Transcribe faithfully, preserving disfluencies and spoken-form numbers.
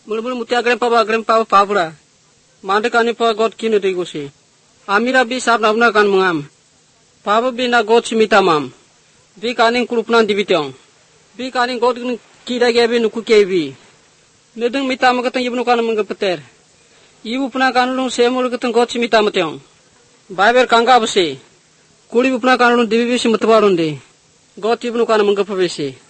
Mul-mul muti agrem pa agrem pa pabura. Mande kani pa God kinu de gusi. Amira bi sab nabna kan mangam. Paba bi na God simita mam. Bi kaning kulupnan dibitong. Bi kaning God kira gebi nuku kebi. Nedeng mita makatang ibnu kan manggapeter. Ibu puna kanulung semul katang God simita matong. Bible kangga besi. Kuli puna kanulung dibi bisi matwarundi. God ibnu kan manggapabesi.